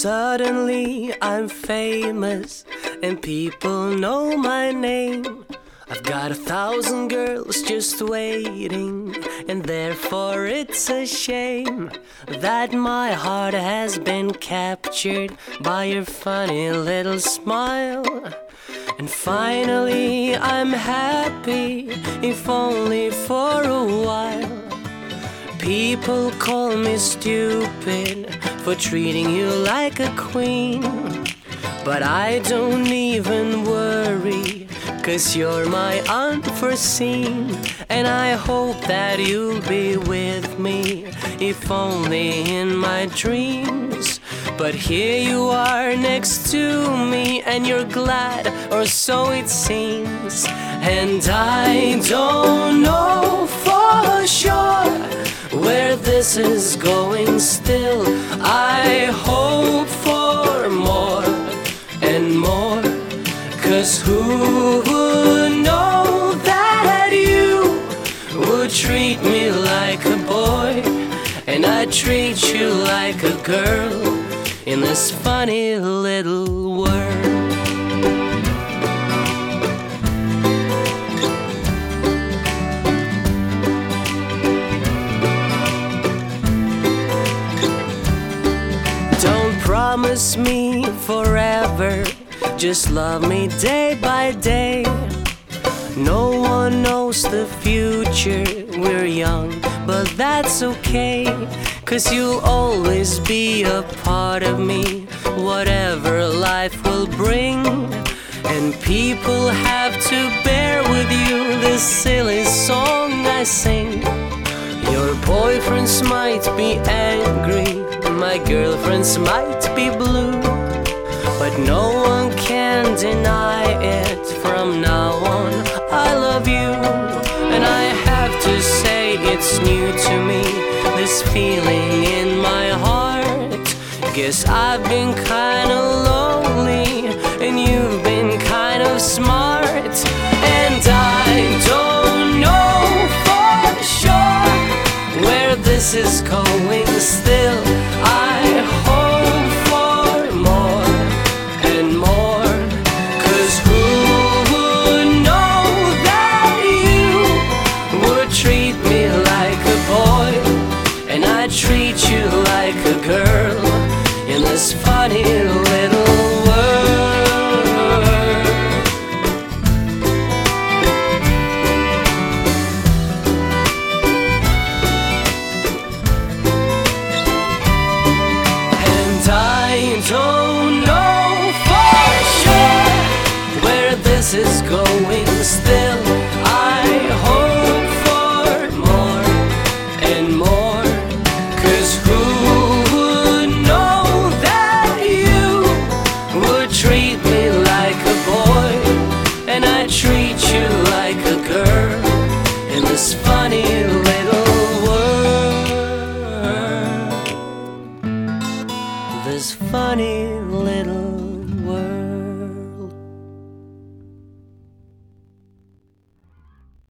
Suddenly I'm famous and people know my name. I've got 1,000 girls just waiting, and therefore it's a shame that my heart has been captured by your funny little smile. And finally I'm happy, if only for a while. People call me stupid for treating you like a queen, but I don't even worry, 'cause you're my unforeseen. And I hope that you'll be with me, if only in my dreams. But here you are next to me, and you're glad, or so it seems. And I don't know for sure where this is going still. I hope for more and more, 'cause who would know that you would treat me like a boy, and I treat you like a girl in this funny little world. Don't promise me forever, just love me day by day. No one knows the future, we're young, but that's okay, 'cause you'll always be a part of me, whatever life will bring. And people have to bear with you this silly song I sing. Your boyfriends might be angry, my girlfriends might be blue, but no one can deny it. From now on, I love you, and I have to say it's new to me, this feeling in my heart. Guess I've been kinda lonely, and you've been kind of smart. And I don't know for sure where this is going still. I hope for more and more, 'cause who would know that you would treat me like a boy, and I treat you like a girl in this funny little world. And I don't know for sure where this is going still. I hope for more and more, 'cause who would know that you would treat me like a boy, and I treat you like a girl in this funny little world. This funny little